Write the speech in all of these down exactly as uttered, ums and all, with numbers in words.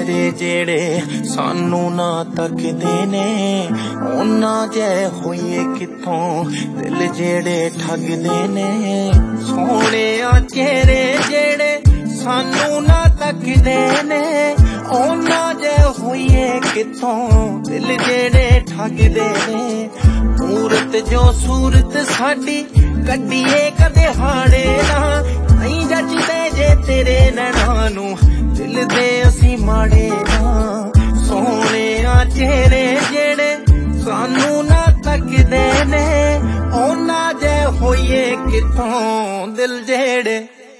चेहरे जेड़े सानू ना तकदे ने उन्ना जे होइए किथों दिल जेड़े ठगदे ने सोने चेहरे जेड़े सानू ना तकदे ने उन्ना जे होइए किथों दिल जेड़े ठगदे ने मूरत जो सूरत साडी कड्डीए कदे हाड़े ना नहीं जचदे जे तेरे नैना नू दिल दे असी माड़े ना सोने चेहरे जेड़े सानू ना तकदे ने उन्ना जे होइए किथों दिल जेड़े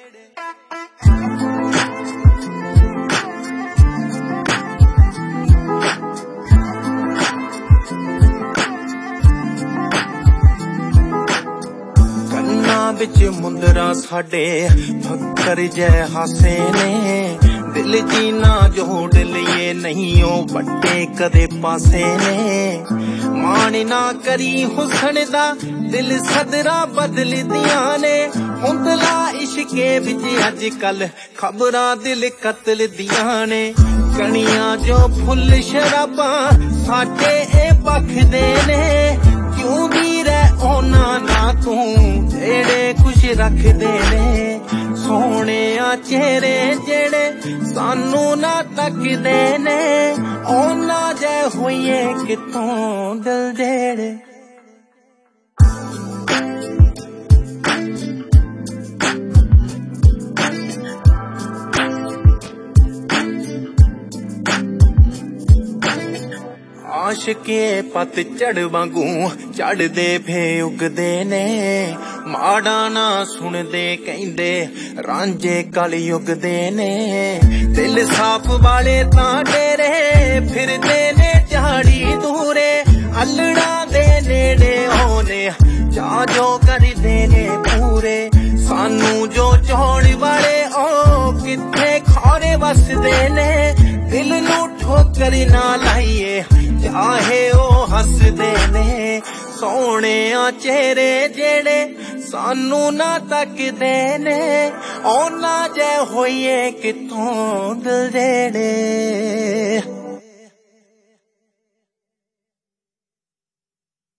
बिच मुंदरा साडे फक्कर जय हासे ने दिल जीना जोड़ लिए नहीं ओ बट्टे कदे पासे ने मान ना करी हुसन दा दिल सदरा बदल दिया ने हुंदला इश्के बिच अजकल खबरां दिल कतल दिया ने कणियां जो फुल शराबा साडे ए बखदे ने क्यों दी रह ओना ना तू जेड़े कुछ रखदे ने सोने चेहरे जेड़े सानू ना तकदे ने ओना जे होइए किथों दिल जेड़े आशके पत चढ़ वांगू चढ़दे फे उगदे ने माड़ा ना सुनदे कहंदे रांझे कल युगदे ने दिल साफ वाले तां डेरे फिरदे ने झाड़ी दूरे अल्लड़ा दे नेड़े होने जा जो करदे ने पूरे सानू जो चौड़ वाले ओ किथे खारे वसदे ने दिल नू ठोकर ना लाइए चाहे ओ हसदे ने सोने चेहरे जेड़े सानू ना तकदे ने ओना जे होइए किथों दिल जेड़े।